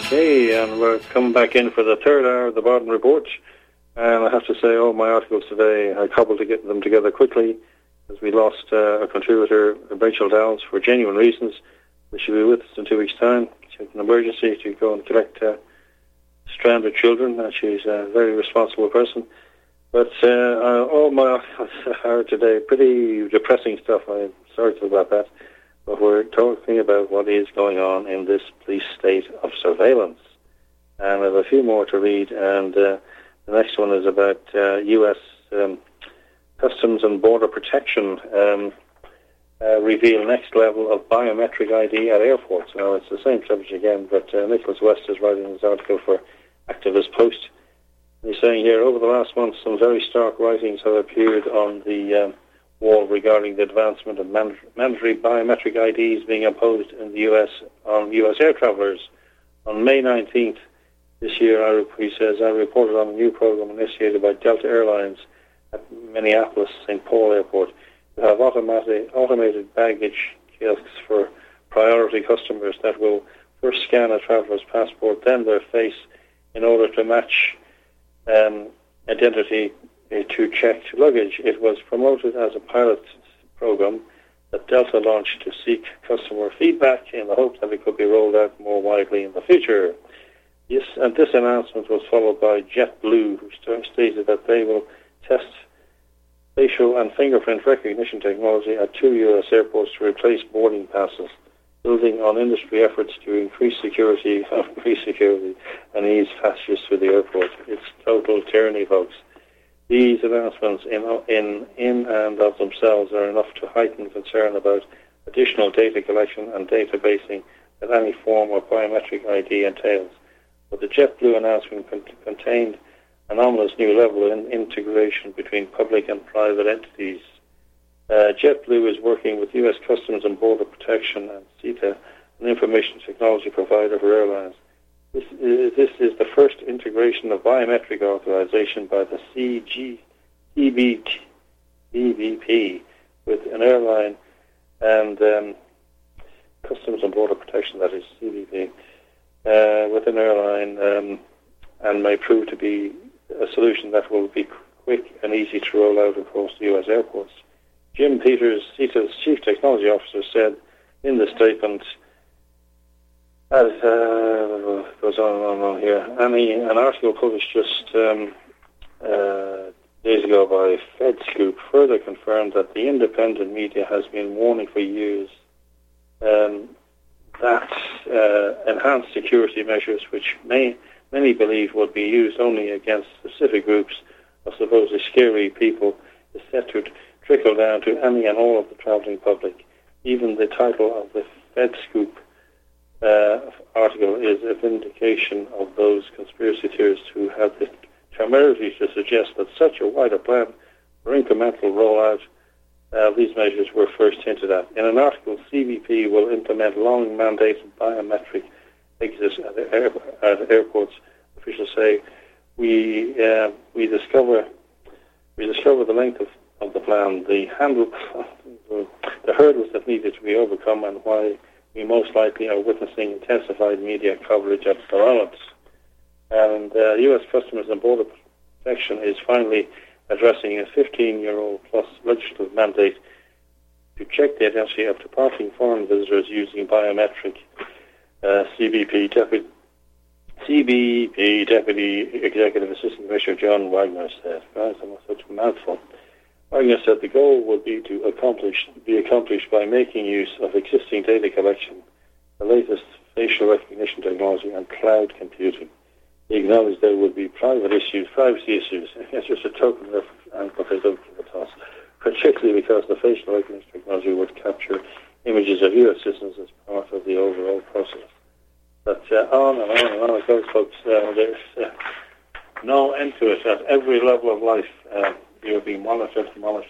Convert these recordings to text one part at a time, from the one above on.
Okay, and we're coming back in for the third hour of the Bardon Report. And I have to say, all my articles today, I cobbled to get them together quickly, as we lost a contributor, Rachel Downs, for genuine reasons. She'll be with us in 2 weeks' time. She had an emergency to go and collect stranded children, and she's a very responsible person. But all my articles are today pretty depressing stuff. I'm sorry about that. But we're talking about what is going on in this police state of surveillance. And I have a few more to read, and the next one is about U.S. Customs and Border Protection reveal next level of biometric ID at airports. Now, it's the same subject again, but Nicholas West is writing this article for Activist Post. He's saying here, over the last month, some very stark writings have appeared on the wall regarding the advancement of mandatory biometric IDs being imposed in the U.S. on U.S. air travelers. On May 19th this year, he says, I reported on a new program initiated by Delta Airlines at Minneapolis-St. Paul Airport to have automated baggage kiosks for priority customers that will first scan a traveler's passport, then their face, in order to match identity to checked luggage. It was promoted as a pilot program that Delta launched to seek customer feedback in the hope that it could be rolled out more widely in the future. Yes, and this announcement was followed by JetBlue, who stated that they will test facial and fingerprint recognition technology at 2 U.S. airports to replace boarding passes, building on industry efforts to increase security and ease passengers through the airport. It's total tyranny, folks. These announcements in and of themselves are enough to heighten concern about additional data collection and databasing that any form of biometric ID entails. But the JetBlue announcement contained an ominous new level of integration between public and private entities. JetBlue is working with U.S. Customs and Border Protection and CETA, an information technology provider for airlines. This is the first integration of biometric authorization by the CBP with an airline and Customs and Border Protection, that is CBP, with an airline and may prove to be a solution that will be quick and easy to roll out across the U.S. airports. Jim Peters, CETA's Chief Technology Officer, said in the statement, as goes on and on here, an article published just days ago by FedScoop further confirmed that the independent media has been warning for years that enhanced security measures, which many believe would be used only against specific groups of supposedly scary people, is set to trickle down to any and all of the travelling public. Even the title of the FedScoop article is a vindication of those conspiracy theorists who have the temerity to suggest that such a wider plan for incremental rollout of these measures were first hinted at. In an article, CBP will implement long-mandated biometric exits at airports. Officials say, we discover the length of the plan, the hurdles that needed to be overcome, and why we most likely are witnessing intensified media coverage at the moment. And U.S. Customs and Border Protection is finally addressing a 15-year-old plus legislative mandate to check the identity of departing foreign visitors using biometric. CBP Deputy Executive Assistant Commissioner John Wagner said. Guys, I'm such a mouthful. Wagner said the goal would be accomplished by making use of existing data collection, the latest facial recognition technology, and cloud computing. He acknowledged there would be privacy issues. It's just a token reference, and what they don't give a toss, particularly because the facial recognition technology would capture images of U.S. citizens as part of the overall process. But on and on and on it goes, folks. There's no end to it. At every level of life, you're being monitored.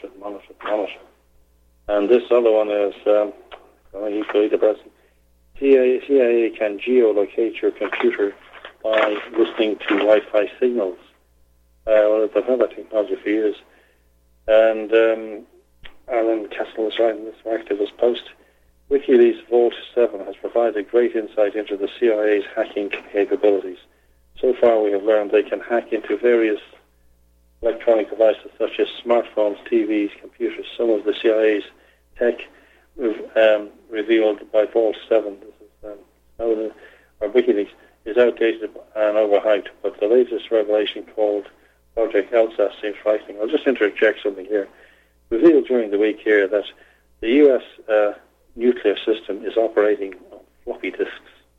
And this other one is equally depressing. CIA can geolocate your computer by listening to Wi-Fi signals. Well, they've had that technology for years. And Alan Castle is writing this for Activist Post. WikiLeaks Vault 7 has provided great insight into the CIA's hacking capabilities. So far we have learned they can hack into various electronic devices such as smartphones, TVs, computers. Some of the CIA's tech revealed by Vault 7, this is Snowden, or WikiLeaks, is outdated and overhyped, but the latest revelation called Project ELSA seems frightening. I'll just interject something here. Revealed during the week here that the U.S. Nuclear system is operating on floppy disks.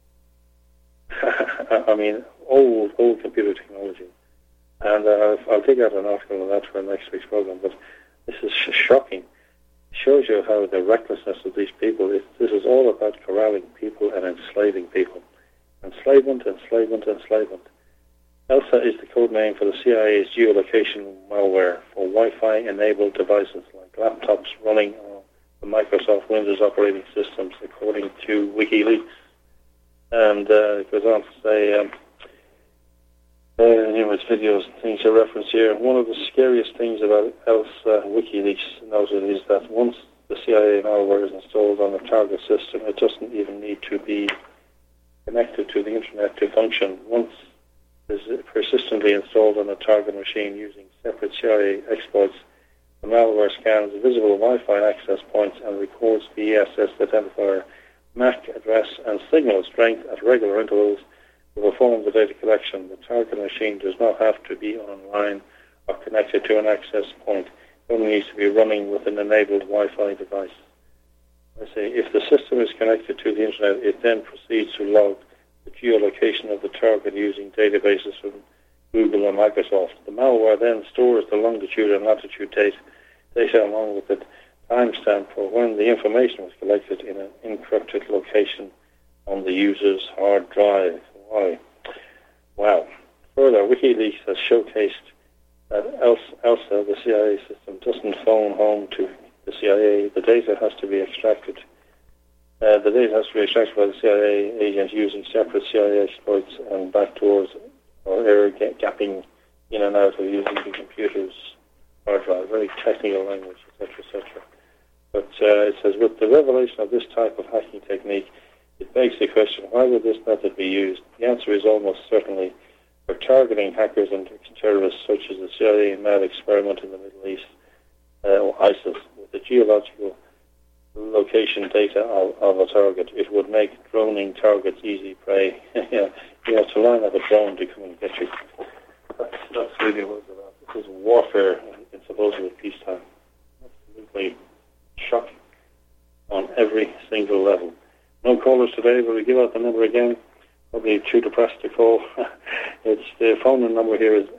I mean, old computer technology. And I'll dig out an article on that for next week's program, but this is shocking. It shows you how the recklessness of these people is. This is all about corralling people and enslaving people. Enslavement. ELSA is the code name for the CIA's geolocation malware for Wi-Fi-enabled devices like laptops running on the Microsoft Windows operating systems, according to WikiLeaks. And it goes on to say, numerous videos and things are referenced here. One of the scariest things about ELSA, WikiLeaks noted, is that once the CIA malware is installed on a target system, it doesn't even need to be connected to the internet to function. Once it's persistently installed on a target machine using separate CIA exploits, the malware scans visible Wi-Fi access points and records the ESS identifier, MAC address, and signal strength at regular intervals to perform the data collection. The target machine does not have to be online or connected to an access point. It only needs to be running with an enabled Wi-Fi device. I say, if the system is connected to the internet, it then proceeds to log the geolocation of the target using databases from Google and Microsoft. The malware then stores the longitude and latitude data along with the timestamp for when the information was collected in an encrypted location on the user's hard drive. Why? Wow. Further, WikiLeaks has showcased that ELSA, the CIA system, doesn't phone home to the CIA. The data has to be extracted. The data has to be extracted by the CIA agent using separate CIA exploits and backdoors or error gapping in and out of using the computer's hard drive. Very technical language, etc., etc. But it says, with the revelation of this type of hacking technique, it begs the question, why would this method be used? The answer is almost certainly for targeting hackers and terrorists such as the CIA mad experiment in the Middle East, or ISIS, with the geological location data of a target. It would make droning targets easy prey. You have to line up a drone to come and get you. That's really what it's about. This is warfare in supposedly peacetime. Absolutely shocking on every single level. No callers today, but we give out the number again. Probably too depressed to call. It's the phone number here is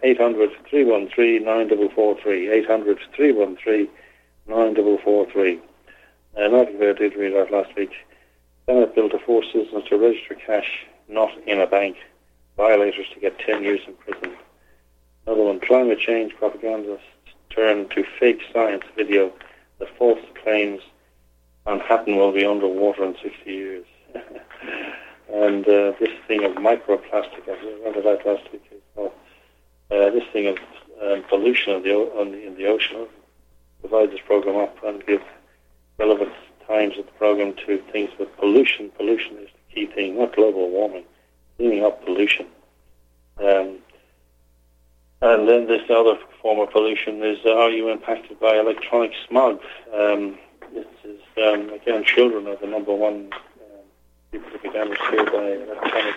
800-313-9443. 800-313-9443. An article I did read out last week. Senate bill to force citizens to register cash not in a bank. Violators to get 10 years in prison. Another one, climate change propagandists turn to fake science video that false claims Manhattan will be underwater in 60 years. And this thing of microplastic, I remember that last week. This thing of pollution in the ocean. I'll divide this program up and give relevant times of the program to things with pollution. Pollution is the key thing, not global warming. Cleaning up pollution. And then this other form of pollution is, are you impacted by electronic smog? This is, again, children are the number one people to be damaged here by electronic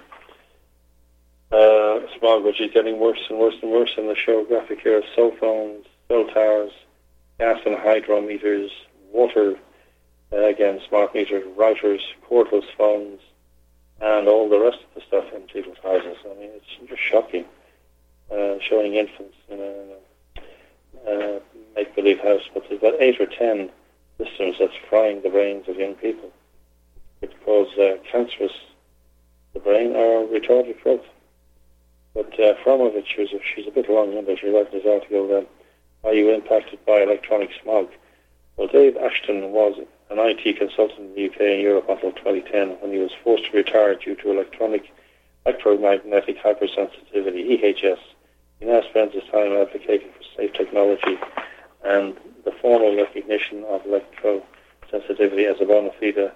smog, which is getting worse and worse and worse. And the show graphic here of cell phones, cell towers, gas and hydro meters, water, again, smart meters, routers, cordless phones, and all the rest of the stuff in people's houses. I mean, it's just shocking. Showing infants in a make-believe house, but there's about 8 or 10 systems that's frying the brains of young people. It causes cancerous the brain or retarded growth. But Fromovich, she's a bit long-winded. She wrote this article, are you impacted by electronic smog? Well, Dave Ashton was an IT consultant in the UK and Europe until 2010 when he was forced to retire due to electromagnetic hypersensitivity, EHS. He now spends his time advocating for safe technology and the formal recognition of sensitivity as a bona fide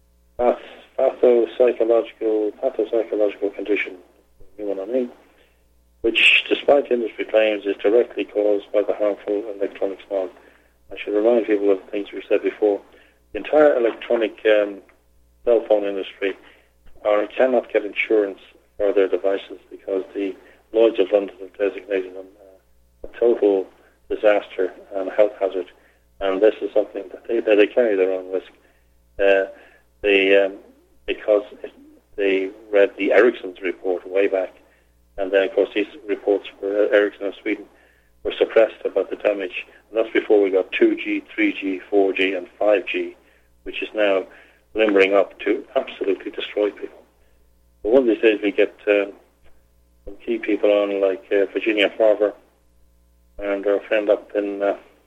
pathopsychological condition, new one on me, which, despite industry claims, is directly caused by the harmful electronic smog. I should remind people of the things we said before. The entire electronic cell phone industry cannot get insurance for their devices because the Lloyd's of London have designated them a total disaster and health hazard. And this is something that they carry their own risk. Because they read the Ericsson's report way back, and then of course these reports for Ericsson of Sweden were suppressed about the damage. And that's before we got 2G, 3G, 4G, and 5G, which is now limbering up to absolutely destroy people. But one of these days we get some key people on, like Virginia Farver and our friend up in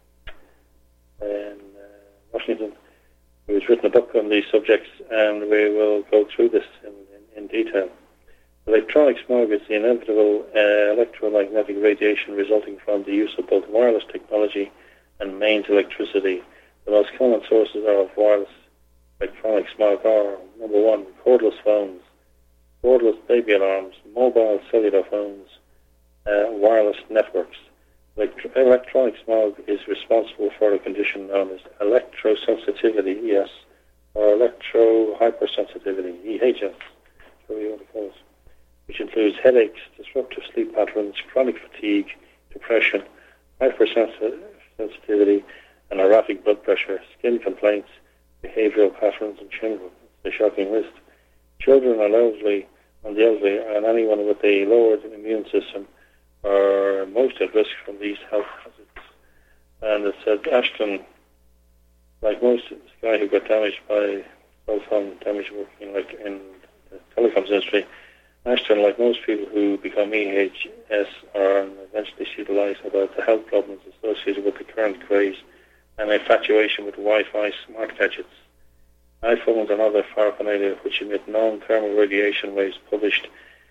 Washington, who's written a book on these subjects, and we will go through this in detail. Electronic smog is the inevitable electromagnetic radiation resulting from the use of both wireless technology and mains electricity. The most common sources of wireless electronic smog are, number one, cordless phones, cordless baby alarms, mobile cellular phones, wireless networks. Electronic smog is responsible for a condition known as electrosensitivity, ES, or electro-hypersensitivity, EHS, whatever you want to call it, which includes headaches, disruptive sleep patterns, chronic fatigue, depression, hypersensitivity, and erratic blood pressure, skin complaints, behavioral patterns, and children. It's a shocking list. Children and elderly, and anyone with a lowered immune system are most at risk from these health hazards. And it said Ashton, like most, this guy who got damaged by cell phone damage working like in the telecoms industry, Ashton, like most people who become EHS, are eventually see the light about the health problems associated with the current craze and infatuation with Wi-Fi smart gadgets. iPhones and other paraphernalia which emit known thermal radiation waves published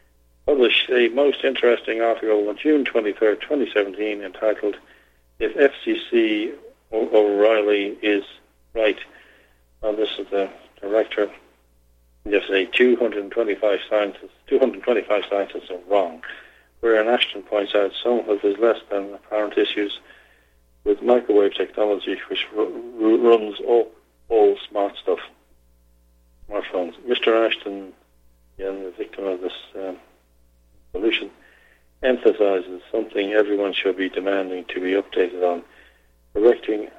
a most interesting article on June 23rd, 2017, entitled "If FCC O'Reilly is Right." Well, this is the director. Yesterday, 225 scientists are wrong. Where Ashton points out some of his less than apparent issues with microwave technology, which runs all smart stuff, smartphones. Mr. Ashton, again, the victim of this solution, emphasizes something everyone should be demanding to be updated on, corrected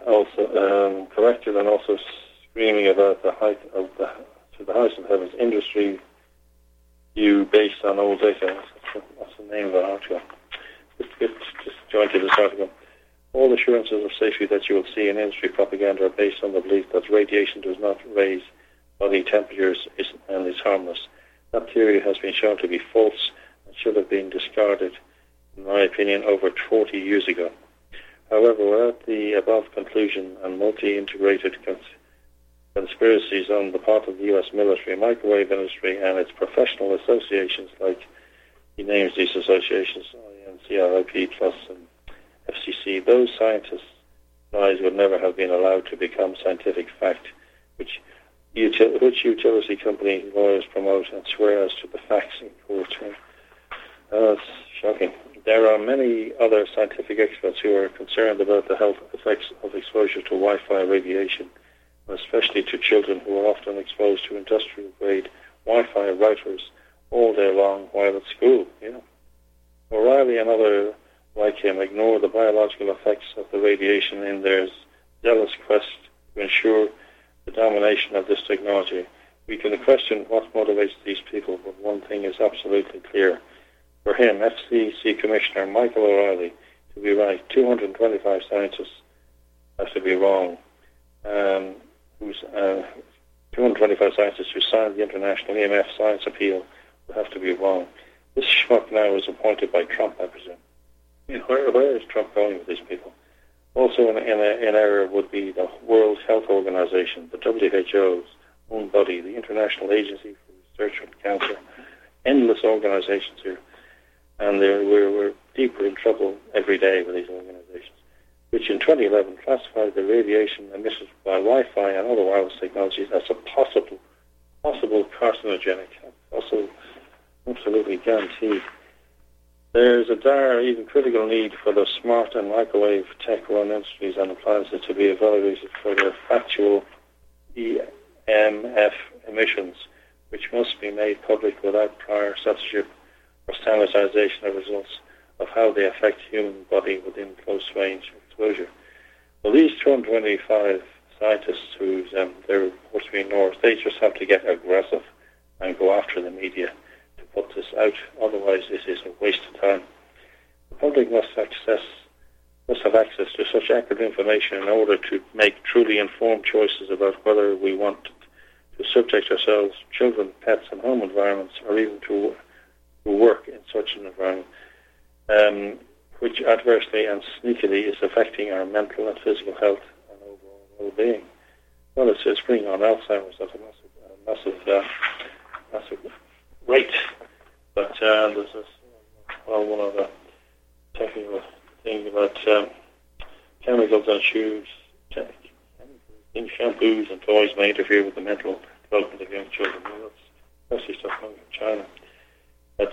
and also screaming about the height of the heavens industry view based on old data. That's the name of the article. Just join to this article. All assurances of safety that you will see in industry propaganda are based on the belief that radiation does not raise body temperatures and is harmless. That theory has been shown to be false and should have been discarded, in my opinion, over 40 years ago. However, without the above conclusion and multi-integrated conspiracies on the part of the U.S. military, microwave industry, and its professional associations, like he names these associations, CRIP Plus and FCC, those scientists' lies would never have been allowed to become scientific fact, which utility company lawyers promote and swear as to the facts in court. It's shocking. There are many other scientific experts who are concerned about the health effects of exposure to Wi-Fi radiation, especially to children who are often exposed to industrial-grade Wi-Fi routers all day long while at school. O'Reilly and others like him ignore the biological effects of the radiation in their zealous quest to ensure the domination of this technology. We can question what motivates these people, but one thing is absolutely clear. For him, FCC Commissioner Michael O'Reilly, to be right, 225 scientists have to be wrong. 225 scientists who signed the International EMF Science Appeal will have to be wrong. This schmuck now is appointed by Trump, I presume. Where is Trump going with these people? Also in error would be the World Health Organization, the WHO's own body, the International Agency for Research on Cancer. Endless organizations here. And we're deeper in trouble every day with these organizations. which in 2011 classified the radiation emitted by Wi-Fi and other wireless technologies as a possible carcinogenic. That's also absolutely guaranteed. There's a dire, even critical need for the smart and microwave tech-run industries and appliances to be evaluated for their factual EMF emissions, which must be made public without prior censorship or standardization of results of how they affect human body within close range exposure. Well, these 225 scientists whose their reports we ignore, they just have to get aggressive and go after the media to put this out. Otherwise, this is a waste of time. The public must have access to such accurate information in order to make truly informed choices about whether we want to subject ourselves, children, pets, and home environments, or even to work in such an environment, which adversely and sneakily is affecting our mental and physical health and overall well-being. Well, it's bringing on Alzheimer's at a massive rate. But there's one other technical thing about chemicals on shoes, in shampoos and toys may interfere with the mental development of young children. Well, that's especially stuff coming from China. But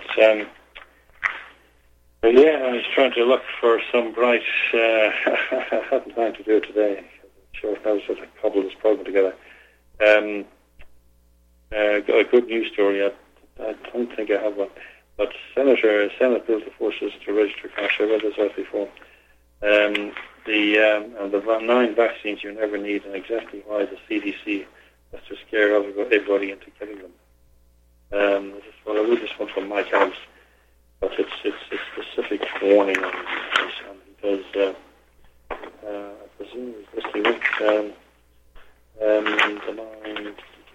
I was trying to look for some bright. I haven't time to do it today. I'm sure I was sort of cobble this program together. Got a good news story. I don't think I have one. But Senate built the forces to register cash. I read this out before. The 9 vaccines you never need, and exactly why the CDC has to scare everybody into getting them. I read this one from Mike Adams, but it's specific warning on this one because I presume it's listing it. The 9.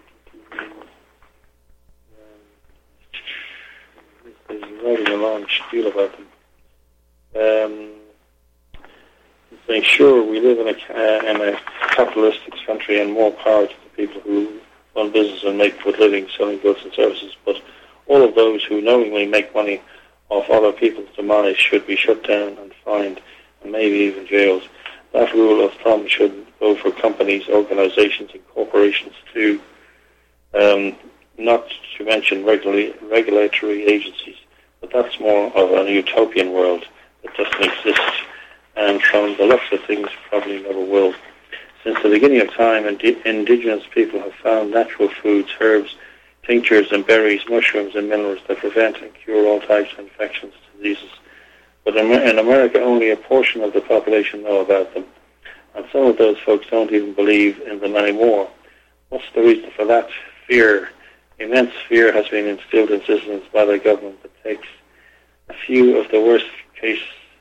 He's writing a long spiel about them. Saying, sure, we live in a capitalistic country, and more power to the people who run business and make good living selling goods and services. But all of those who knowingly make money off other people's demise should be shut down and fined, and maybe even jailed. That rule of thumb should go for companies, organizations, and corporations too. Not to mention regulatory agencies. But that's more of a utopian world that doesn't exist. And from the looks of things, probably never will. Since the beginning of time, indigenous people have found natural foods, herbs, tinctures and berries, mushrooms and minerals that prevent and cure all types of infections, diseases. But in America, only a portion of the population know about them. And some of those folks don't even believe in them anymore. What's the reason for that? Fear. Immense fear has been instilled in citizens by the government that takes a few of the worst case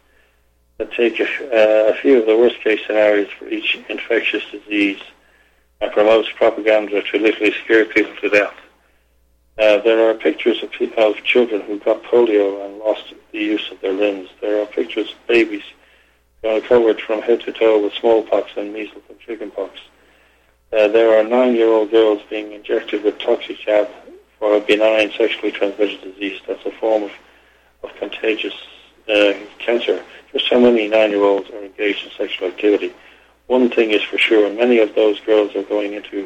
scenarios for each infectious disease and promotes propaganda to literally scare people to death. There are pictures of children who got polio and lost the use of their limbs. There are pictures of babies covered from head to toe with smallpox and measles and chickenpox. There are 9-year-old girls being injected with Toxicab for a benign sexually transmitted disease. That's a form of contagious cancer. Just how many 9-year-olds are engaged in sexual activity? One thing is for sure, many of those girls are going into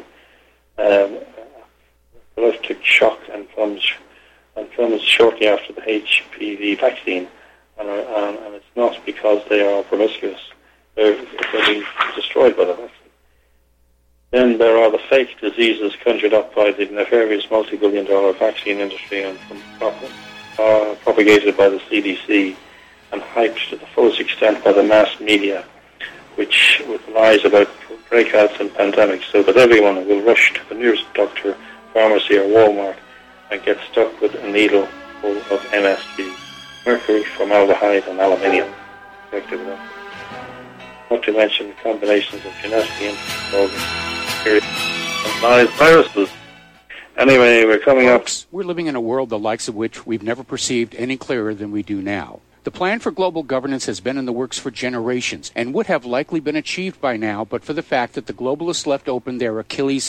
epileptic shock and comes shortly after the HPV vaccine, and it's not because they are promiscuous. They're being destroyed by the vaccine. Then there are the fake diseases conjured up by the nefarious multi-billion-dollar vaccine industry and propagated by the CDC and hyped to the fullest extent by the mass media, which with lies about breakouts and pandemics, so that everyone will rush to the nearest doctor, pharmacy or Walmart and get stuck with a needle full of MSG, mercury, formaldehyde and aluminium. Not to mention combinations of genetically engineered and live viruses. Anyway, we're coming up. We're living in a world the likes of which we've never perceived any clearer than we do now. The plan for global governance has been in the works for generations and would have likely been achieved by now but for the fact that the globalists left open their Achilles heel,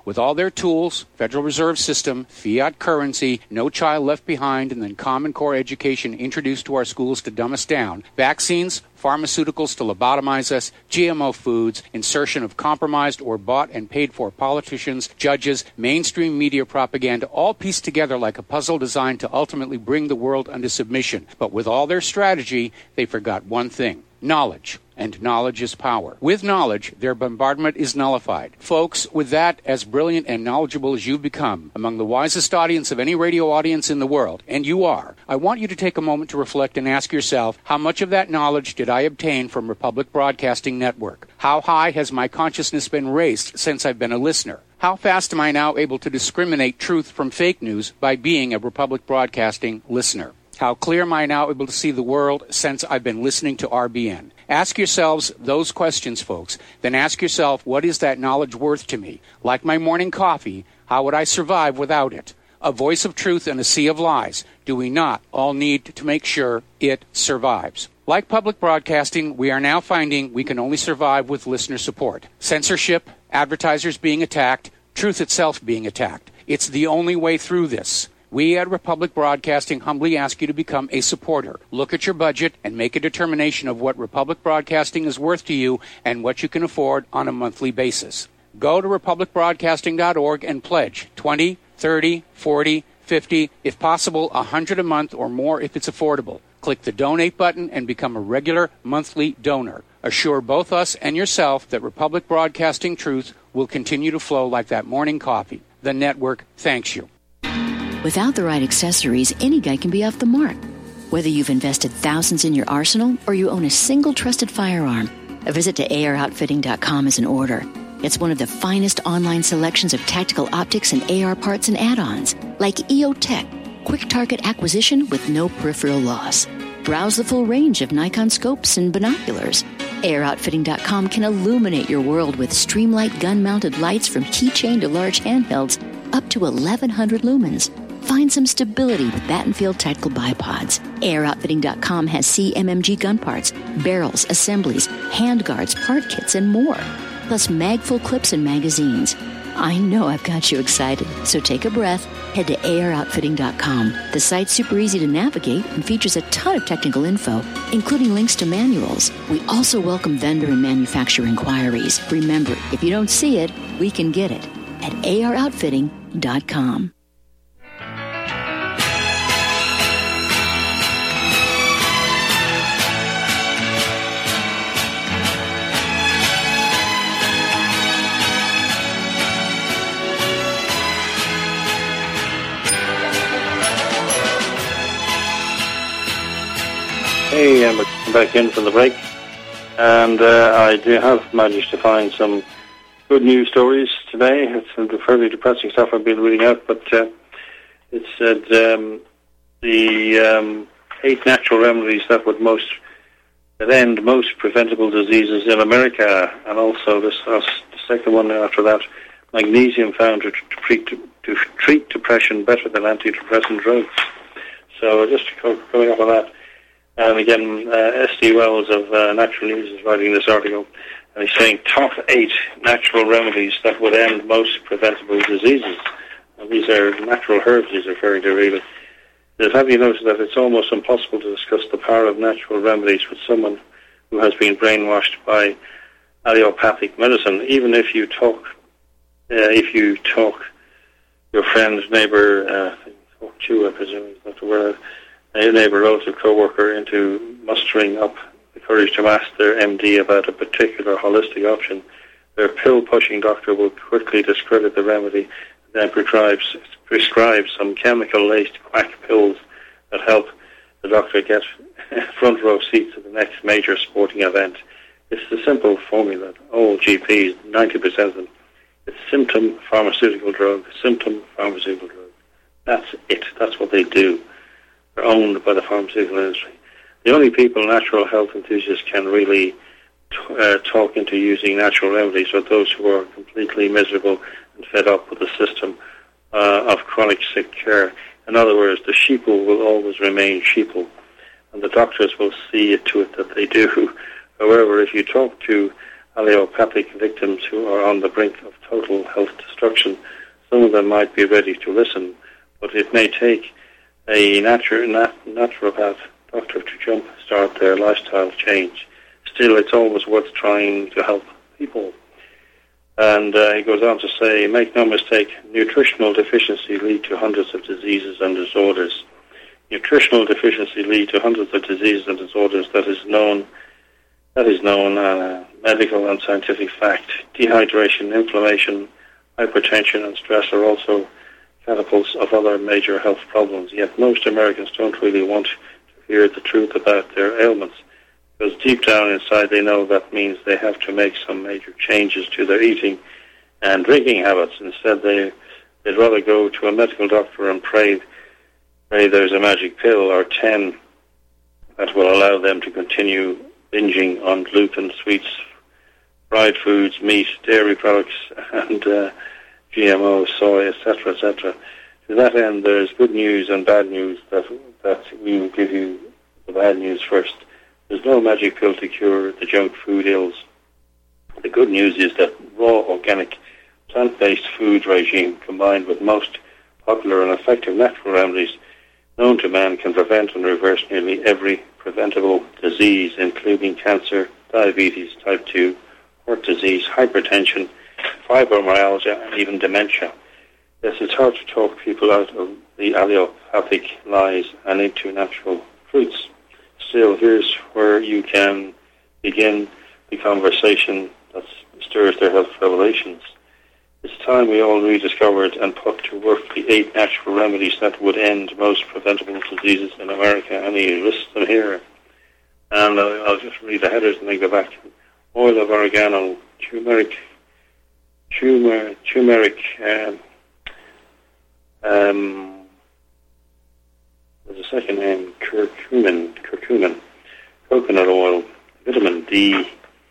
With all their tools, Federal Reserve System, fiat currency, no child left behind, and then Common Core education introduced to our schools to dumb us down, vaccines, pharmaceuticals to lobotomize us, GMO foods, insertion of compromised or bought and paid for politicians, judges, mainstream media propaganda, all pieced together like a puzzle designed to ultimately bring the world under submission. But with all their strategy, they forgot one thing: knowledge. And knowledge is power. With knowledge, their bombardment is nullified. Folks, with that, as brilliant and knowledgeable as you've become, among the wisest audience of any radio audience in the world, and you are, I want you to take a moment to reflect and ask yourself, how much of that knowledge did I obtain from Republic Broadcasting Network? How high has my consciousness been raised since I've been a listener? How fast am I now able to discriminate truth from fake news by being a Republic Broadcasting listener? How clear am I now able to see the world since I've been listening to RBN? Ask yourselves those questions, folks. Then ask yourself, what is that knowledge worth to me? Like my morning coffee, how would I survive without it? A voice of truth in a sea of lies. Do we not all need to make sure it survives? Like public broadcasting, we are now finding we can only survive with listener support. Censorship, advertisers being attacked, truth itself being attacked. It's the only way through this. We at Republic Broadcasting humbly ask you to become a supporter. Look at your budget and make a determination of what Republic Broadcasting is worth to you and what you can afford on a monthly basis. Go to republicbroadcasting.org and pledge $20, $30, $40, $50, if possible, $100 a month or more if it's affordable. Click the donate button and become a regular monthly donor. Assure both us and yourself that Republic Broadcasting truth will continue to flow like that morning coffee. The network thanks you. Without the right accessories, any guy can be off the mark. Whether you've invested thousands in your arsenal or you own a single trusted firearm, a visit to AROutfitting.com is in order. It's one of the finest online selections of tactical optics and AR parts and add-ons, like EOTech, quick target acquisition with no peripheral loss. Browse the full range of Nikon scopes and binoculars. AROutfitting.com can illuminate your world with Streamlight gun-mounted lights from keychain to large handhelds up to 1,100 lumens. Find some stability with Battenfield Tactical Bipods. AirOutfitting.com has CMMG gun parts, barrels, assemblies, handguards, part kits, and more. Plus magful clips and magazines. I know I've got you excited, so take a breath. Head to AirOutfitting.com. The site's super easy to navigate and features a ton of technical info, including links to manuals. We also welcome vendor and manufacturer inquiries. Remember, if you don't see it, we can get it at AirOutfitting.com. Hey, we're back in from the break, and I do have managed to find some good news stories today. It's some fairly depressing stuff I've been reading out, but it said the 8 natural remedies that end most preventable diseases in America, and also the second one after that, magnesium found to treat depression better than antidepressant drugs. So just coming up on that. And again, S.D. Wells of Natural News is writing this article, and he's saying top 8 natural remedies that would end most preventable diseases. And these are natural herbs he's referring to, really. Have you noticed that it's almost impossible to discuss the power of natural remedies with someone who has been brainwashed by allopathic medicine? Even if you talk your friend, neighbour, talk to, I presume, is not the word, a neighbour, relative, co-worker into mustering up the courage to ask their MD about a particular holistic option, their pill-pushing doctor will quickly discredit the remedy and then prescribe some chemical-laced quack pills that help the doctor get front-row seats at the next major sporting event. It's the simple formula. All GPs, 90% of them, it's symptom pharmaceutical drug, symptom pharmaceutical drug. That's it. That's what they do. They're owned by the pharmaceutical industry. The only people natural health enthusiasts can really talk into using natural remedies are those who are completely miserable and fed up with the system of chronic sick care. In other words, the sheeple will always remain sheeple, and the doctors will see to it that they do. However, if you talk to allopathic victims who are on the brink of total health destruction. Some of them might be ready to listen, but it may take a naturopath doctor to jumpstart their lifestyle change. Still, it's always worth trying to help people. And he goes on to say, make no mistake, nutritional deficiency lead to hundreds of diseases and disorders. Nutritional deficiency lead to hundreds of diseases and disorders. That is known medical and scientific fact. Dehydration, inflammation, hypertension and stress are also catapults of other major health problems. Yet most Americans don't really want to hear the truth about their ailments, because deep down inside they know that means they have to make some major changes to their eating and drinking habits. Instead, they'd rather go to a medical doctor and pray there's a magic pill or 10 that will allow them to continue binging on gluten, sweets, fried foods, meat, dairy products, and GMO, soy, etc., etc. To that end, there's good news and bad news that we will give you the bad news first. There's no magic pill to cure the junk food ills. The good news is that raw, organic, plant-based food regime combined with most popular and effective natural remedies known to man can prevent and reverse nearly every preventable disease, including cancer, diabetes, type 2, heart disease, hypertension, fibromyalgia, and even dementia. Yes, it's hard to talk people out of the allopathic lies and into natural fruits. Still, here's where you can begin the conversation that stirs their health revelations. It's time we all rediscovered and put to work the 8 natural remedies that would end most preventable diseases in America, and he lists them here. And I'll just read the headers and then go back. Oil of oregano, turmeric, there's a second name, curcumin, coconut oil, vitamin D,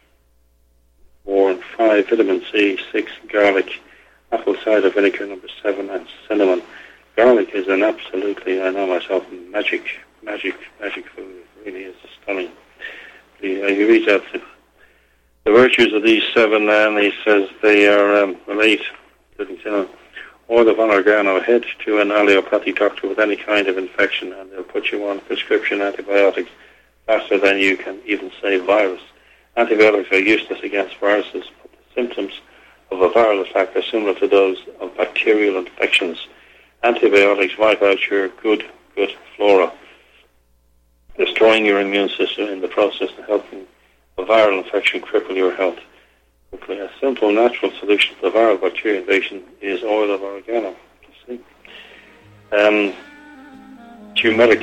4 and 5, vitamin C, 6, garlic, apple cider vinegar, number 7, and cinnamon. Garlic is an absolutely, I know myself, magic food. It really is stunning. He reads out the virtues of these 7, and he says they are relate to oil of oregano. Head to an allopathic doctor with any kind of infection, and they'll put you on prescription antibiotics faster than you can even say virus. Antibiotics are useless against viruses, but the symptoms of a viral attack are similar to those of bacterial infections. Antibiotics wipe out your good flora, destroying your immune system in the process and helping a viral infection cripple your health. A simple natural solution to the viral bacteria invasion is oil of oregano. Turmeric,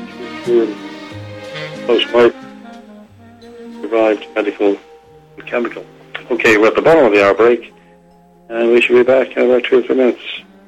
derived medical and chemical. Okay, we're at the bottom of the hour break, and we should be back in about 2 or 3 minutes.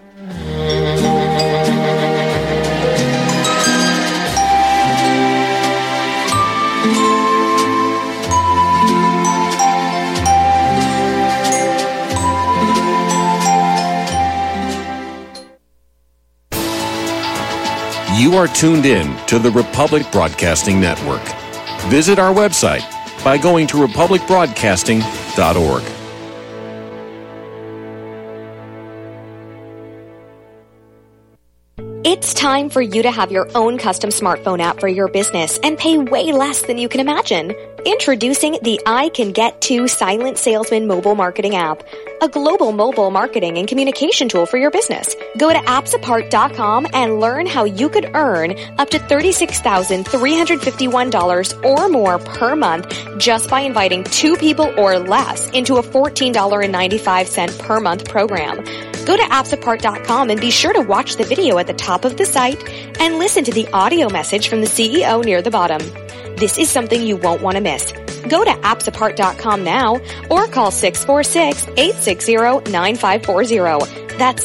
You are tuned in to the Republic Broadcasting Network. Visit our website by going to republicbroadcasting.org. It's time for you to have your own custom smartphone app for your business and pay way less than you can imagine. Introducing the I Can Get To Silent Salesman mobile marketing app, a global mobile marketing and communication tool for your business. Go to appsapart.com and learn how you could earn up to $36,351 or more per month just by inviting 2 people or less into a $14.95 per month program. Go to appsapart.com and be sure to watch the video at the top of the site and listen to the audio message from the CEO near the bottom. This is something you won't want to miss. Go to appsapart.com now or call 646-860-9540. That's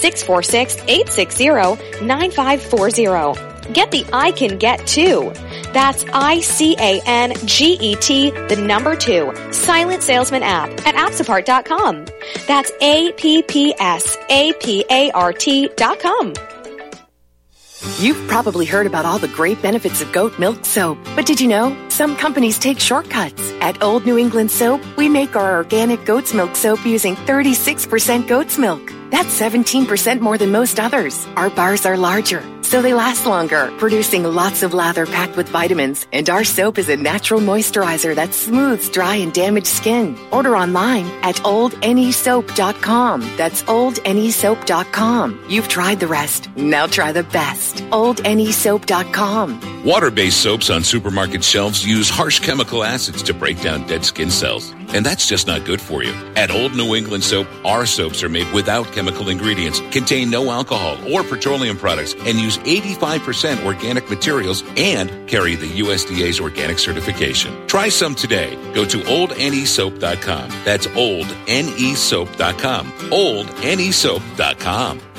646-860-9540. Get the I Can Get To. That's ICANGET, the number 2, Silent Salesman app at appsapart.com. That's APPSAPART.com. You've probably heard about all the great benefits of goat milk soap, but did you know some companies take shortcuts? At Old New England Soap, we make our organic goat's milk soap using 36% goat's milk. That's 17% more than most others. Our bars are larger, so they last longer, producing lots of lather packed with vitamins. And our soap is a natural moisturizer that smooths dry and damaged skin. Order online at oldnesoap.com. That's oldnesoap.com. You've tried the rest. Now try the best. oldnesoap.com. Water-based soaps on supermarket shelves use harsh chemical acids to break down dead skin cells. And that's just not good for you. At Old New England Soap, our soaps are made without chemical ingredients, contain no alcohol or petroleum products, and use 85% organic materials and carry the USDA's organic certification. Try some today. Go to oldnesoap.com. That's oldnesoap.com. oldnesoap.com.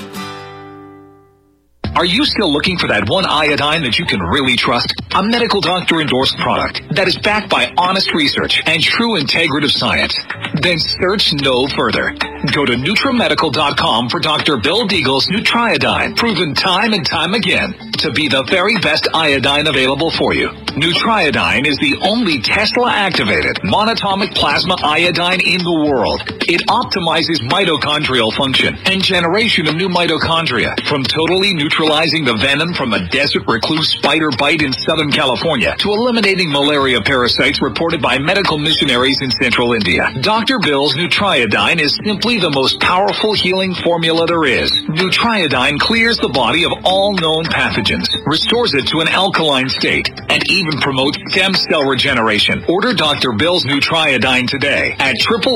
Are you still looking for that one iodine that you can really trust? A medical doctor endorsed product that is backed by honest research and true integrative science? Then search no further. Go to NutriMedical.com for Dr. Bill Deagle's Nutriodine, proven time and time again to be the very best iodine available for you. Nutriodine is the only Tesla-activated monatomic plasma iodine in the world. It optimizes mitochondrial function and generation of new mitochondria, from totally neutralizing the venom from a desert recluse spider bite in Southern California to eliminating malaria parasites reported by medical missionaries in Central India. Dr. Bill's Nutriodine is simply the most powerful healing formula there is. Nutriodine clears the body of all known pathogens, restores it to an alkaline state, and even promotes stem cell regeneration. Order Dr. Bill's Nutriodine today at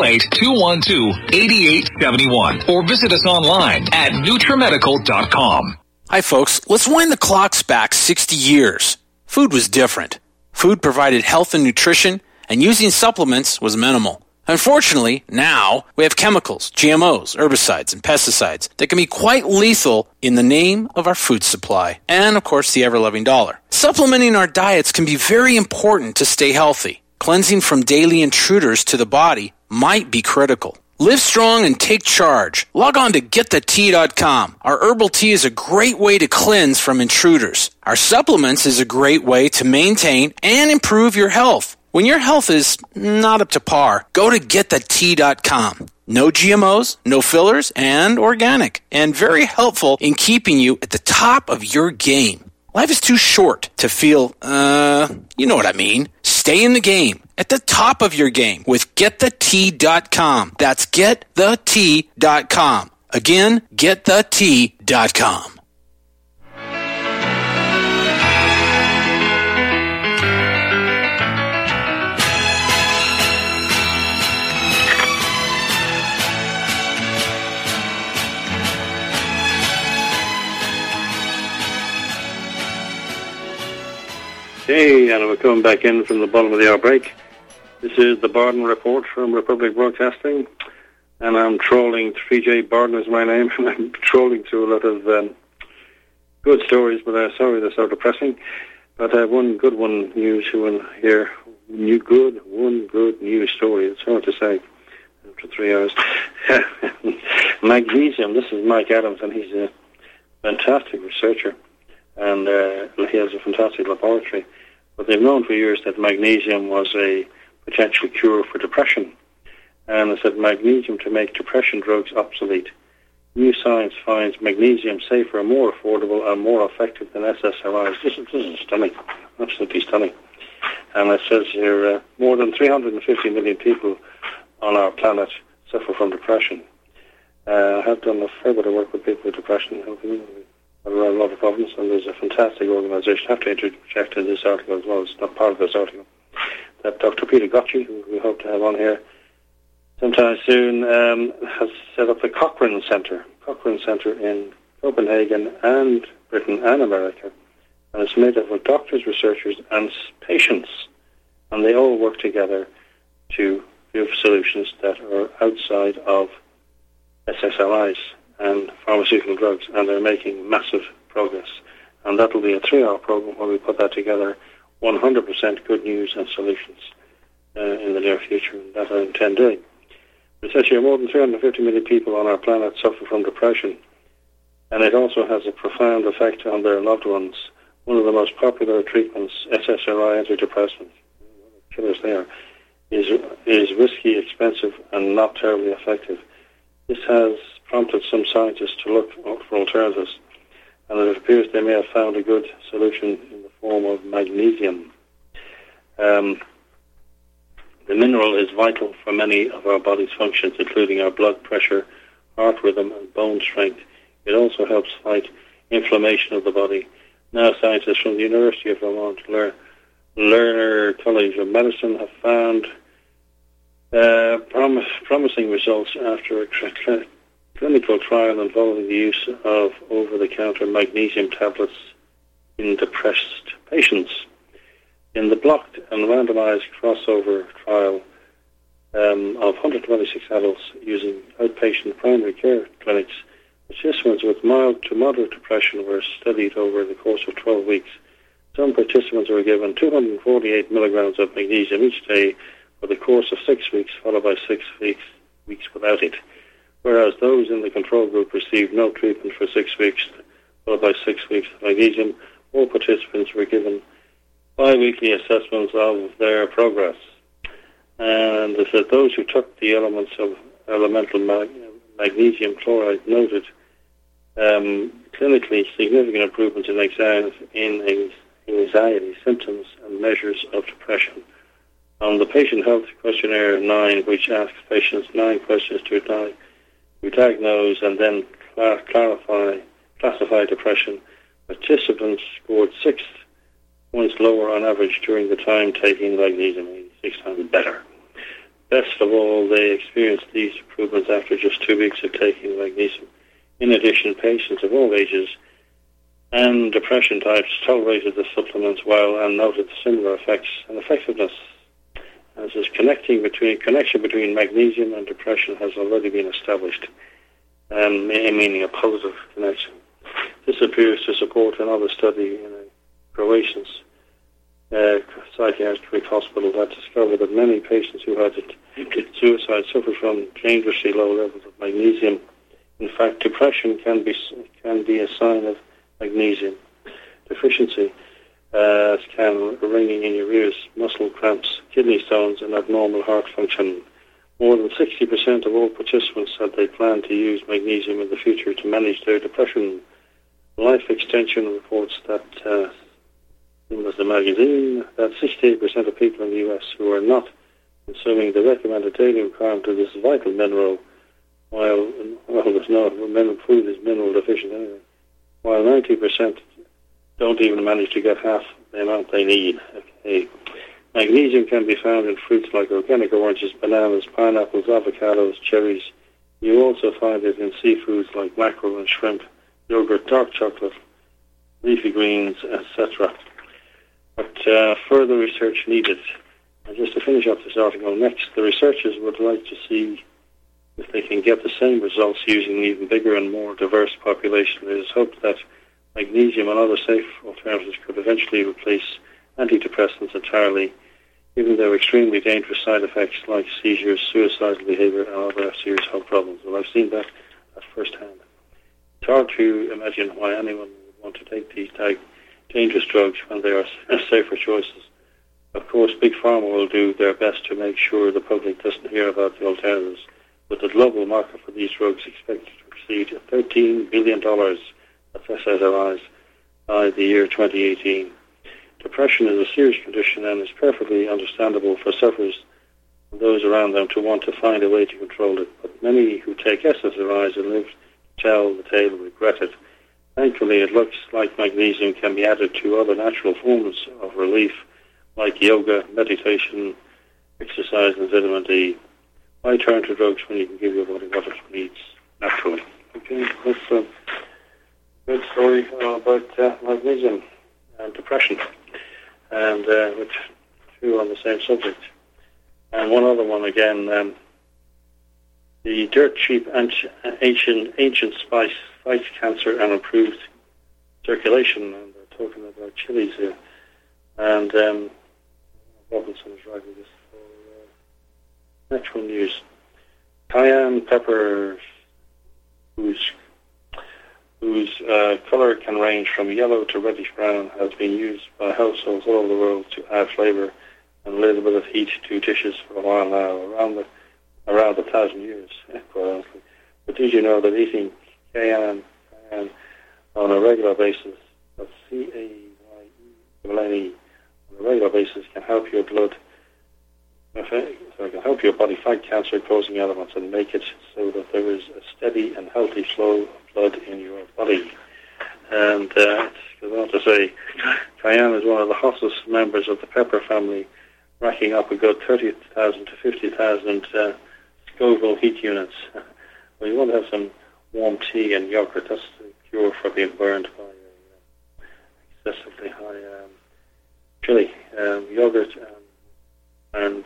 888-212-8871 or visit us online at NutriMedical.com. Hi folks, let's wind the clocks back 60 years. Food was different. Food provided health and nutrition, and using supplements was minimal. Unfortunately, now we have chemicals, GMOs, herbicides, and pesticides that can be quite lethal in the name of our food supply, and of course the ever-loving dollar. Supplementing our diets can be very important to stay healthy. Cleansing from daily intruders to the body might be critical. Live strong and take charge. Log on to GetTheT.com. Our herbal tea is a great way to cleanse from intruders. Our supplements is a great way to maintain and improve your health. When your health is not up to par, go to GetTheT.com. No GMOs, no fillers, and organic, and very helpful in keeping you at the top of your game. Life is too short to feel, you know what I mean. Stay in the game, at the top of your game with GetTheT.com. That's GetTheT.com. Again, GetTheT.com. Hey, and we're coming back in from the bottom of the hour break. This is the Barden Report from Republic Broadcasting, and I'm trolling. 3J Barden is my name, and I'm trolling through a lot of good stories, but sorry they're so depressing. But one good one news here. One good news story. It's hard to say after 3 hours. Magnesium. This is Mike Adams, and he's a fantastic researcher. And he has a fantastic laboratory. But they've known for years that magnesium was a potential cure for depression. And they said magnesium to make depression drugs obsolete. New science finds magnesium safer, more affordable, and more effective than SSRIs. This is stunning, absolutely stunning. And it says here, more than 350 million people on our planet suffer from depression. I have done a fair bit of work with people with depression, helping them. A lot of problems, and there's a fantastic organisation. I have to interject in this article as well. It's not part of this article. That Dr. Peter Gotchi, who we hope to have on here sometime soon, has set up the Cochrane Centre. Cochrane Centre in Copenhagen and Britain and America. And it's made up of doctors, researchers, and patients. And they all work together to give solutions that are outside of SSRIs and pharmaceutical drugs, and they're making massive progress. And that'll be a 3-hour program where we put that together, 100% good news and solutions in the near future, and that I intend doing. It says here more than 350 million people on our planet suffer from depression, and it also has a profound effect on their loved ones. One of the most popular treatments, SSRI antidepressants, killers they are, is risky, expensive, and not terribly effective. This has prompted some scientists to look for alternatives, and it appears they may have found a good solution in the form of magnesium. The mineral is vital for many of our body's functions, including our blood pressure, heart rhythm, and bone strength. It also helps fight inflammation of the body. Now, scientists from the University of Vermont Lerner College of Medicine have found promising results after a clinical trial involving the use of over-the-counter magnesium tablets in depressed patients. In the blocked and randomized crossover trial of 126 adults using outpatient primary care clinics, participants with mild to moderate depression were studied over the course of 12 weeks. Some participants were given 248 milligrams of magnesium each day for the course of 6 weeks, followed by 6 weeks without it, whereas those in the control group received no treatment for 6 weeks, followed by 6 weeks of magnesium. All participants were given bi-weekly assessments of their progress. And they said those who took the elements of elemental magnesium chloride noted clinically significant improvements in anxiety symptoms and measures of depression. On the Patient Health Questionnaire 9, which asks patients 9 questions to diagnose and then classify depression, participants scored 6 points lower on average during the time taking magnesium, 86 times better. Best of all, they experienced these improvements after just 2 weeks of taking magnesium. In addition, patients of all ages and depression types tolerated the supplements well and noted similar effects and effectiveness. As this connection between magnesium and depression has already been established, meaning a positive connection. This appears to support another study in a Croatian psychiatric hospital that discovered that many patients who had attempted suicide suffered from dangerously low levels of magnesium. In fact, depression can be a sign of magnesium deficiency, as can ringing in your ears, muscle cramps, kidney stones, and abnormal heart function. More than 60% of all participants said they plan to use magnesium in the future to manage their depression. Life Extension reports that in the magazine that 68% of people in the U.S. who are not consuming the recommended daily requirement of this vital mineral, while there's no food is mineral deficient anyway, while 90% don't even manage to get half the amount they need. Okay. Magnesium can be found in fruits like organic oranges, bananas, pineapples, avocados, cherries. You also find it in seafoods like mackerel and shrimp, yogurt, dark chocolate, leafy greens, etc. But further research needed. And just to finish up this article, next, the researchers would like to see if they can get the same results using an even bigger and more diverse population. It is hoped that magnesium and other safe alternatives could eventually replace antidepressants entirely, given their extremely dangerous side effects like seizures, suicidal behavior, and other serious health problems. Well, I've seen that at first hand. It's hard to imagine why anyone would want to take these dangerous drugs when they are safer choices. Of course, Big Pharma will do their best to make sure the public doesn't hear about the alternatives, but the global market for these drugs is expected to exceed $13 billion of SSRIs by the year 2018. Depression is a serious condition and is perfectly understandable for sufferers and those around them to want to find a way to control it, but many who take SSRIs and live to tell the tale regret it. Thankfully, it looks like magnesium can be added to other natural forms of relief like yoga, meditation, exercise, and vitamin D. Why turn to drugs when you can give your body what it needs naturally? Okay, that's a good story about magnesium and depression, and which two on the same subject. And one other one again, the dirt cheap ancient spice fights cancer and improves circulation. And they're talking about chilies here. And Robinson is writing this for Natural News. Cayenne pepper, whose whose colour can range from yellow to reddish brown, has been used by households all over the world to add flavour and a little bit of heat to dishes for a while now, around 1,000 years, quite honestly. But did you know that eating cayenne on a regular basis, that's C-A-Y-E, on a regular basis, can help your blood, so it can help your body fight cancer-causing elements and make it so that there is a steady and healthy flow of blood in your body. And I want to say, cayenne is one of the hottest members of the pepper family, racking up a good 30,000 to 50,000 Scoville heat units. Well, you want to have some warm tea and yogurt. That's the cure for being burned by excessively high chili. Yogurt and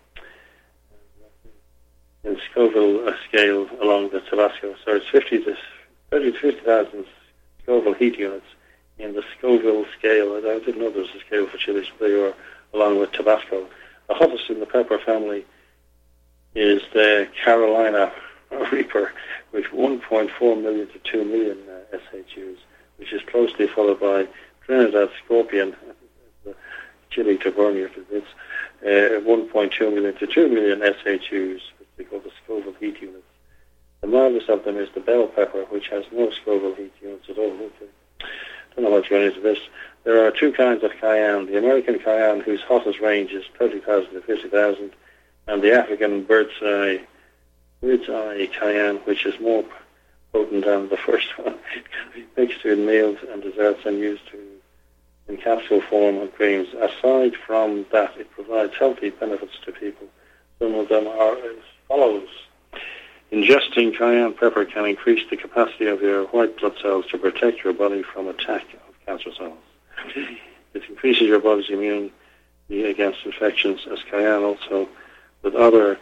in Scoville scale along the Tabasco. So it's 30 to 50,000 Scoville heat units in the Scoville scale. I didn't know there was a scale for chilies, but they were along with Tabasco. The hottest in the pepper family is the Carolina Reaper, with 1.4 million to 2 million SHUs, which is closely followed by Trinidad Scorpion, the chili to burn your bits, 1.2 million to 2 million SHUs, which they call the Scoville heat units. The mildest of them is the bell pepper, which has no Scoville heat units at all. I don't know what's going into this. There are two kinds of cayenne. The American cayenne, whose hottest range is 30,000 to 50,000, and the African bird's eye cayenne, which is more potent than the first one. It can be mixed in meals and desserts and used in capsule form and creams. Aside from that, it provides healthy benefits to people. Some of them are as follows. Ingesting cayenne pepper can increase the capacity of your white blood cells to protect your body from attack of cancer cells. It increases your body's immunity against infections, as cayenne also, with other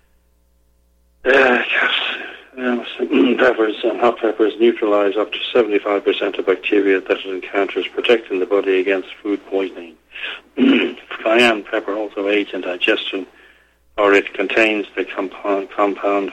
peppers and hot peppers neutralize up to 75% of bacteria that it encounters, protecting the body against food poisoning. Cayenne pepper also aids in digestion, or it contains the compound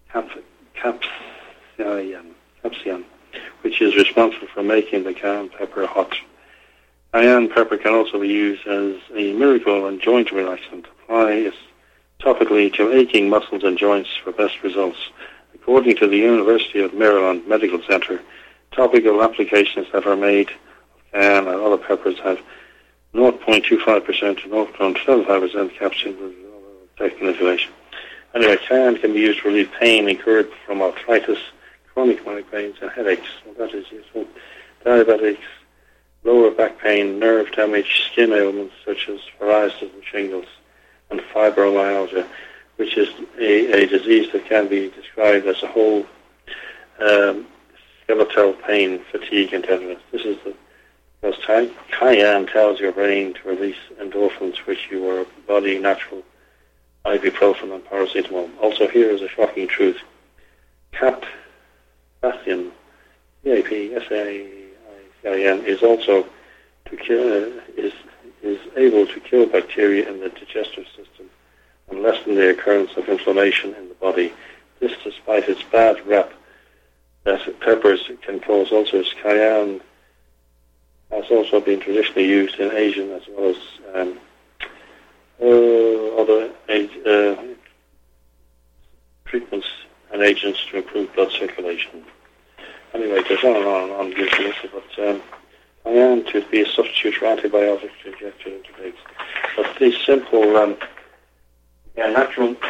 capsaicin, which is responsible for making the cayenne pepper hot. Cayenne pepper can also be used as a miracle and joint relaxant. Apply it topically to aching muscles and joints for best results. According to the University of Maryland Medical Center, topical applications that are made of cayenne and other peppers have 0.25% to 0.75% capsaicin with protecting inflammation. Anyway, cayenne can be used to relieve pain incurred from arthritis, chronic migraines, and headaches. Well, that is useful. Diabetics, lower back pain, nerve damage, skin ailments such as psoriasis and shingles, and fibromyalgia, which is a disease that can be described as a whole skeletal pain, fatigue, and tenderness. This is because cayenne tells your brain to release endorphins, which your body natural ibuprofen and paracetamol. Also, here is a shocking truth. Capsaicin, C-A-P-S-A-I-C-I-N, is also to kill, is able to kill bacteria in the digestive system and lessen the occurrence of inflammation in the body. This, despite its bad rep that peppers can cause ulcers. Cayenne has also been traditionally used in Asian as well as other treatments and agents to improve blood circulation. Anyway, there's on and on usually, but cayenne to be a substitute for antibiotics injected into pigs. But these simple, natural.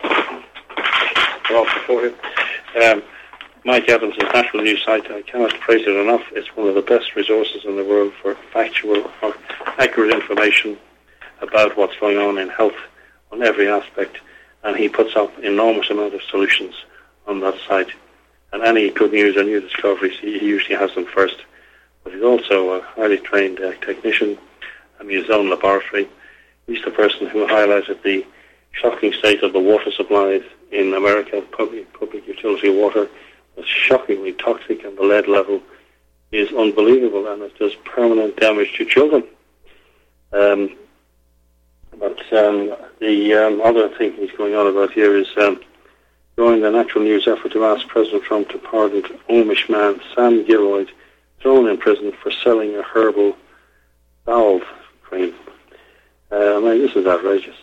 Mike Evans' National News site, I cannot praise it enough. It's one of the best resources in the world for factual or accurate information about what's going on in health on every aspect, and he puts up an enormous amount of solutions on that site. And any good news or new discoveries, he usually has them first. But he's also a highly trained technician in his own laboratory. He's the person who highlighted the shocking state of the water supplies in America. Public utility water is shockingly toxic, and the lead level is unbelievable, and it does permanent damage to children. But the other thing he's going on about here is joined a Natural News effort to ask President Trump to pardon Amish man Sam Gilroyd, thrown in prison for selling a herbal salve cream. This is outrageous.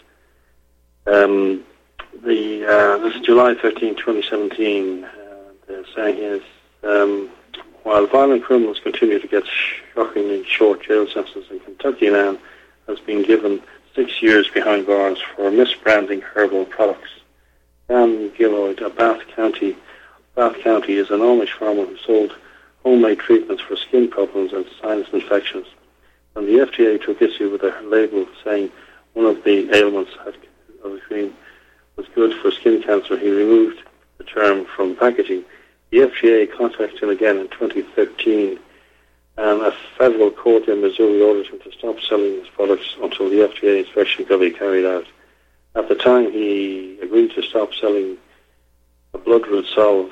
This is July 13, 2017. The saying is, while violent criminals continue to get shockingly short jail sentences in Kentucky, a man has been given 6 years behind bars for misbranding herbal products. Sam Gilroyd of Bath County is an Amish farmer who sold homemade treatments for skin problems and sinus infections. And the FDA took issue with a label saying one of the ailments of the cream was good for skin cancer. He removed the term from packaging. The FDA contacted him again in 2013, and a federal court in Missouri ordered him to stop selling his products until the FDA inspection could be carried out. At the time, he agreed to stop selling a bloodroot salve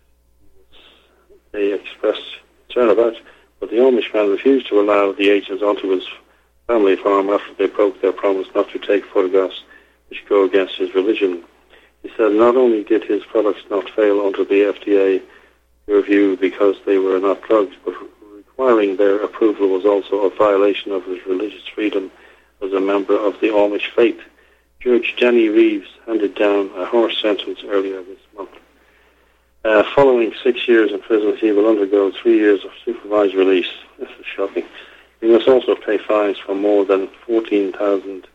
they expressed concern about, but the Amish man refused to allow the agents onto his family farm after they broke their promise not to take photographs which go against his religion. He said not only did his products not fail under the FDA review because they were not drugs, but requiring their approval was also a violation of his religious freedom as a member of the Amish faith. Judge Danny Reeves handed down a harsh sentence earlier this month. Following 6 years in prison, he will undergo 3 years of supervised release. This is shocking. He must also pay fines for more than $14,000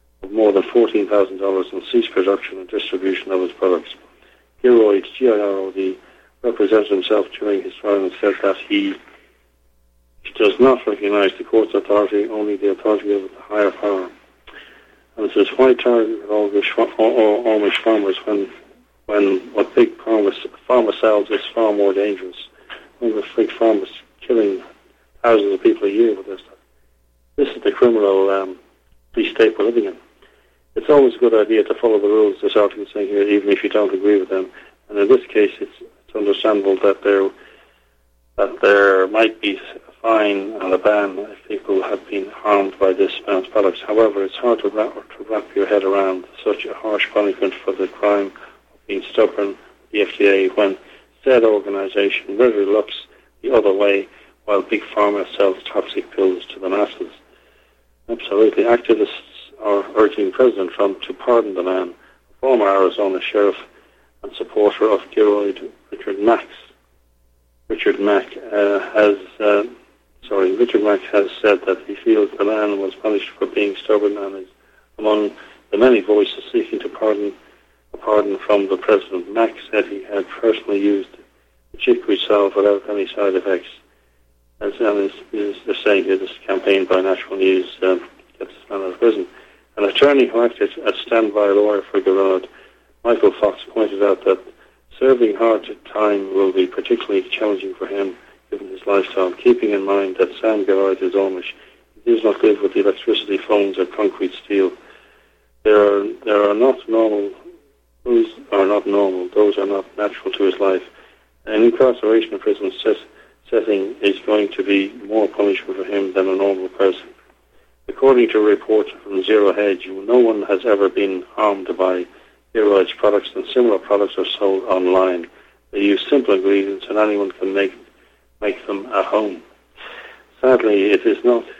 and cease production and distribution of his products. Gilroyd, G-I-R-O-D, represented himself during his trial and said that he does not recognize the court's authority, only the authority of the higher power. And it says, why target Amish farmers when what big pharma sells is far more dangerous? When the big pharma's killing thousands of people a year with this stuff. This is the criminal police state we're living in. It's always a good idea to follow the rules, this article is saying here, even if you don't agree with them. And in this case, it's understandable that there might be a fine and a ban if people have been harmed by this man's products. However, it's hard to wrap your head around such a harsh punishment for the crime of being stubborn with the FDA when said organization really looks the other way while Big Pharma sells toxic pills to the masses. Absolutely. Activists are urging President Trump to pardon the man, former Arizona sheriff and supporter of Gilroyd, Richard Mack has said that he feels the man was punished for being stubborn and is among the many voices seeking to a pardon from the president. Mack said he had personally used the chickweed salve without any side effects. And they're saying here this campaign by National News gets this man out of prison. An attorney who acted as standby lawyer for Gilroyd, Michael Fox, pointed out that serving hard time will be particularly challenging for him given his lifestyle, keeping in mind that Sam Gilroyd is Amish. He does not live with electricity, phones or concrete steel. Those are not normal. Those are not natural to his life. An incarceration in prison setting is going to be more punishment for him than a normal person. According to a report from Zero Hedge, no one has ever been harmed by Gilroyd's products, and similar products are sold online. They use simple ingredients and anyone can make them at home. Sadly, it is not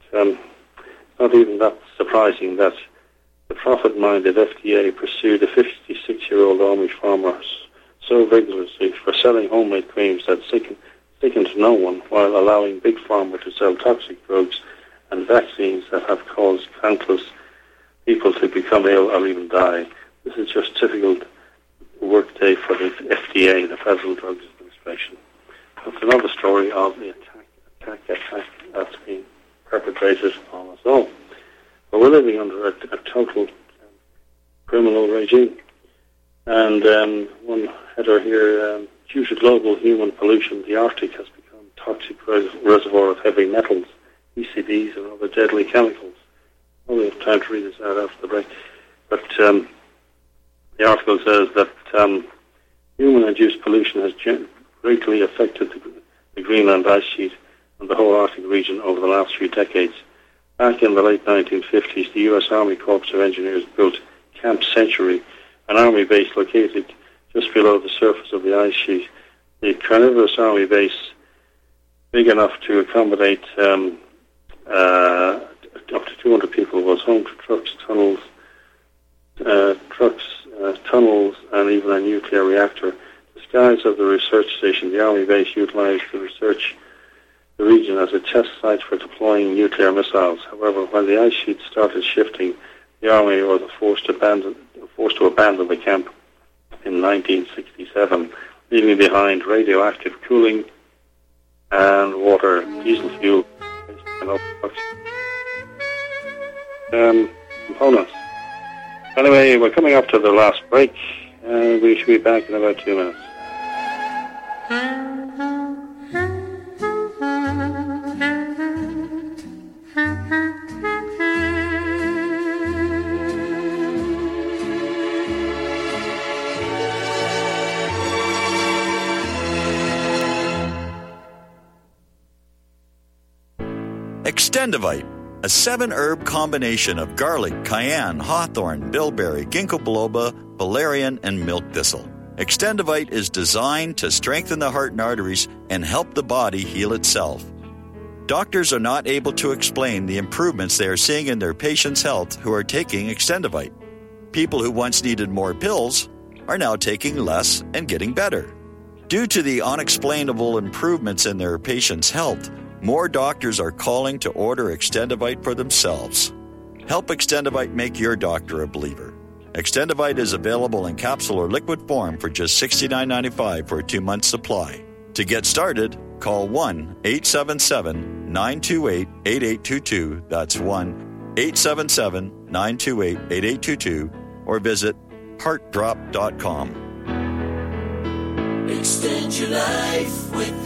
even that surprising that the profit-minded FDA pursued a 56-year-old Amish farmer so vigorously for selling homemade creams that sickened no one, while allowing Big Pharma to sell toxic drugs and vaccines that have caused countless people to become ill or even die. This is just typical workday for the FDA, the Federal Drugs Administration. It's another story of the attack that's been perpetrated on us all. But we're living under a total criminal regime. And one header here, due to global human pollution, the Arctic has become a toxic reservoir of heavy metals, PCBs and other deadly chemicals. I only have time to read this out after the break. But the article says that human-induced pollution has greatly affected the Greenland ice sheet and the whole Arctic region over the last few decades. Back in the late 1950s, the U.S. Army Corps of Engineers built Camp Century, an army base located just below the surface of the ice sheet. The Carnivorous Army base, big enough to accommodate up to 200 people, was home to tunnels, and even a nuclear reactor. Disguised as the research station, the Army base utilized to research the region as a test site for deploying nuclear missiles. However, when the ice sheet started shifting, the Army was forced to abandon the camp in 1967, leaving behind radioactive cooling and water, diesel fuel, and other components. Anyway, we're coming up to the last break, and we should be back in about 2 minutes. Extendivite, a 7-herb combination of garlic, cayenne, hawthorn, bilberry, ginkgo biloba, valerian, and milk thistle. Extendivite is designed to strengthen the heart and arteries and help the body heal itself. Doctors are not able to explain the improvements they are seeing in their patients' health who are taking Extendivite. People who once needed more pills are now taking less and getting better. Due to the unexplainable improvements in their patients' health, more doctors are calling to order Extendivite for themselves. Help Extendivite make your doctor a believer. Extendivite is available in capsule or liquid form for just $69.95 for a 2-month supply. To get started, call 1-877-928-8822. That's 1-877-928-8822. Or visit heartdrop.com. Extend your life with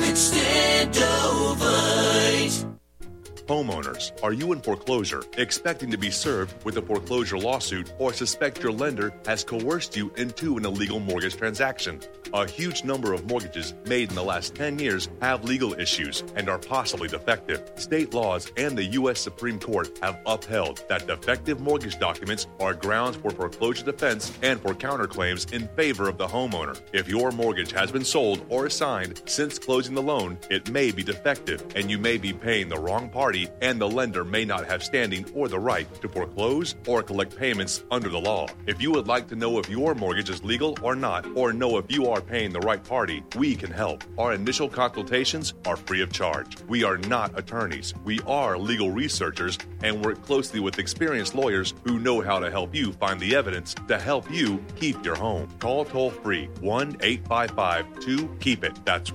Extendovite. Homeowners, are you in foreclosure, expecting to be served with a foreclosure lawsuit, or suspect your lender has coerced you into an illegal mortgage transaction? A huge number of mortgages made in the last 10 years have legal issues and are possibly defective. State laws and the U.S. Supreme Court have upheld that defective mortgage documents are grounds for foreclosure defense and for counterclaims in favor of the homeowner. If your mortgage has been sold or assigned since closing the loan, it may be defective, and you may be paying the wrong party, and the lender may not have standing or the right to foreclose or collect payments under the law. If you would like to know if your mortgage is legal or not, or know if you are paying the right party, we can help. Our initial consultations are free of charge. We are not attorneys. We are legal researchers and work closely with experienced lawyers who know how to help you find the evidence to help you keep your home. Call toll-free 1-855-2-KEEP-IT. That's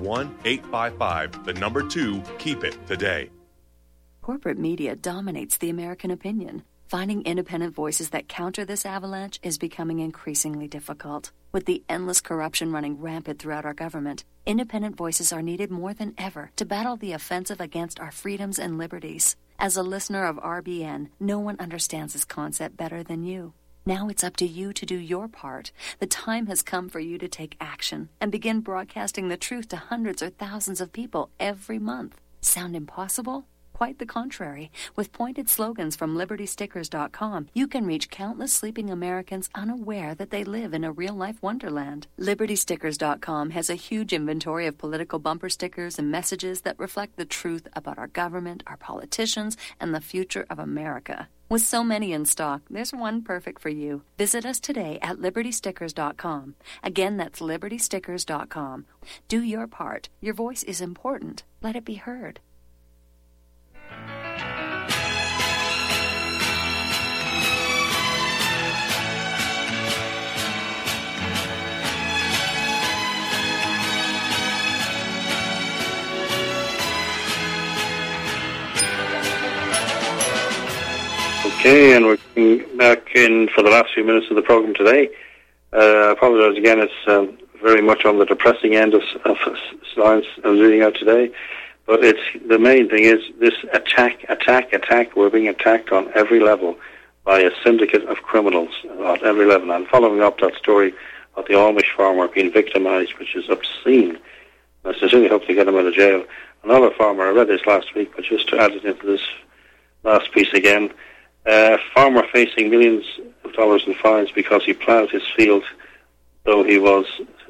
1-855-2-KEEP-IT today. Corporate media dominates the American opinion. Finding independent voices that counter this avalanche is becoming increasingly difficult. With the endless corruption running rampant throughout our government, independent voices are needed more than ever to battle the offensive against our freedoms and liberties. As a listener of RBN, no one understands this concept better than you. Now it's up to you to do your part. The time has come for you to take action and begin broadcasting the truth to hundreds or thousands of people every month. Sound impossible? Quite the contrary. With pointed slogans from LibertyStickers.com, you can reach countless sleeping Americans unaware that they live in a real-life wonderland. LibertyStickers.com has a huge inventory of political bumper stickers and messages that reflect the truth about our government, our politicians, and the future of America. With so many in stock, there's one perfect for you. Visit us today at LibertyStickers.com. Again, that's LibertyStickers.com. Do your part. Your voice is important. Let it be heard. Okay, and we're back in for the last few minutes of the program today. I apologize again, it's very much on the depressing end of science I'm reading out today. But it's the main thing is this attack. We're being attacked on every level by a syndicate of criminals at every level. And following up that story of the Amish farmer being victimized, which is obscene. I sincerely hope to get him out of jail. Another farmer, I read this last week, but just to add it into this last piece again, farmer facing millions of dollars in fines because he plowed his field, though he was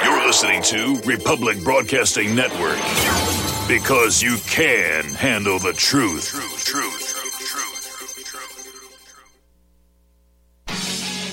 You're listening to Republic Broadcasting Network. Because you can handle the truth.